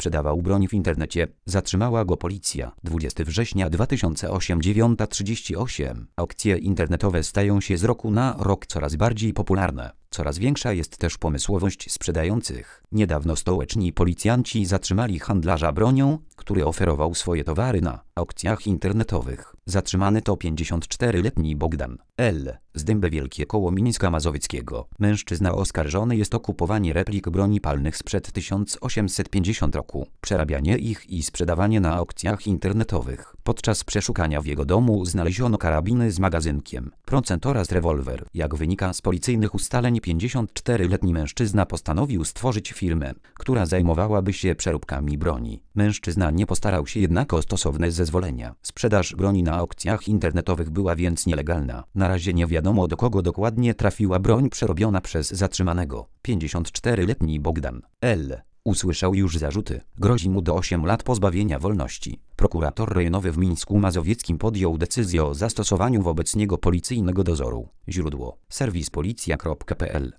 sprzedawał broń w internecie. Zatrzymała go policja. 20 września 2008, 9:38. Aukcje internetowe stają się z roku na rok coraz bardziej popularne. Coraz większa jest też pomysłowość sprzedających. Niedawno stołeczni policjanci zatrzymali handlarza bronią, który oferował swoje towary na aukcjach internetowych. Zatrzymany to 54-letni Bogdan L. z Dęby Wielkie koło Mińska Mazowieckiego. Mężczyzna oskarżony jest o kupowanie replik broni palnych sprzed 1850 roku, przerabianie ich i sprzedawanie na aukcjach internetowych. Podczas przeszukania w jego domu znaleziono karabiny z magazynkiem, procent oraz rewolwer. Jak wynika z policyjnych ustaleń, 54-letni mężczyzna postanowił stworzyć firmę, która zajmowałaby się przeróbkami broni. Mężczyzna nie postarał się jednak o stosowne zezwolenia. Sprzedaż broni na aukcjach internetowych była więc nielegalna. Na razie nie wiadomo, do kogo dokładnie trafiła broń przerobiona przez zatrzymanego. 54-letni Bogdan L. usłyszał już zarzuty. Grozi mu do 8 lat pozbawienia wolności. Prokurator rejonowy w Mińsku Mazowieckim podjął decyzję o zastosowaniu wobec niego policyjnego dozoru. Źródło: serwis policja.pl